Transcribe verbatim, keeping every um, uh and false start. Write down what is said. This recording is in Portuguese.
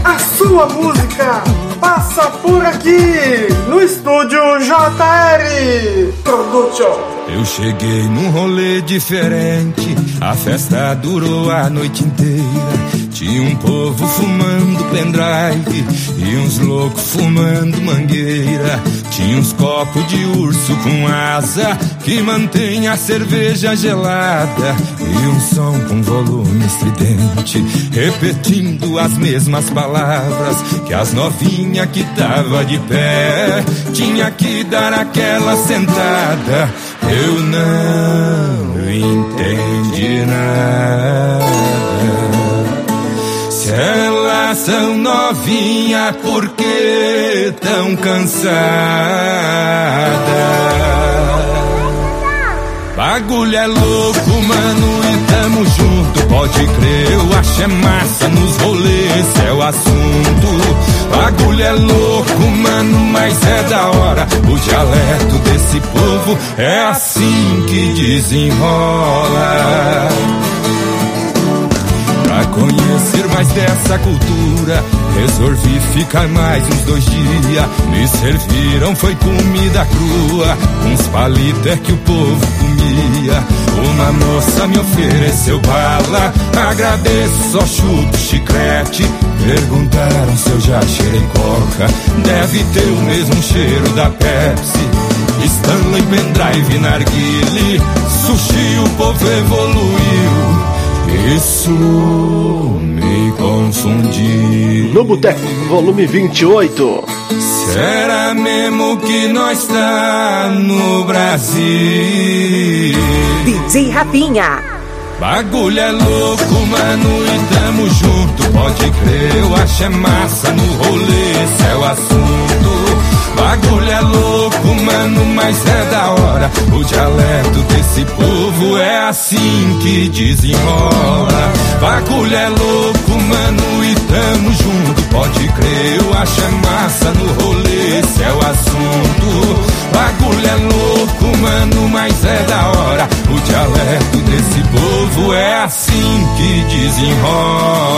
A sua música passa por aqui, no estúdio J R Production. Eu cheguei num rolê diferente, a festa durou a noite inteira. Tinha um povo fumando pendrive e uns loucos fumando mangueira. Tinha uns copos de urso com asa que mantém a cerveja gelada, e um som com volume estridente repetindo as mesmas palavras que as novinhas que tava de pé tinha que dar aquela sentada. Eu não entendi nada. Se elas são novinhas, por que tão cansadas? Bagulho é louco, mano, e tamo junto. Pode crer, eu acho é massa nos rolês, esse é o assunto. Bagulho é louco, mano, mas é da hora. O dialeto desse povo é assim que desenrola. Pra conhecer mais dessa cultura, resolvi ficar mais uns dois dias. Me serviram, foi comida crua, uns palitos é que o povo comia. Uma moça me ofereceu bala, agradeço, só chupo chiclete. Perguntaram se eu já cheirei coca, deve ter o mesmo cheiro da Pepsi. Stanley, pendrive, narguile, sushi, o povo evoluiu. Isso me confundiu. No Boteco, volume vinte e oito. Será mesmo que nós tá no Brasil? D J Rafinha. Bagulho é louco, mano, e tamo junto. Pode crer, eu acho é massa no rolê, esse é o assunto. Bagulho é louco, mano, mas é da hora. O dialeto desse povo é assim que desenrola. Bagulho é louco, mano, e tamo junto. Pode crer, eu acho é massa no rolê, esse é o assunto. Bagulho é louco, mano, mas é da hora. O dialeto desse povo é assim que desenrola.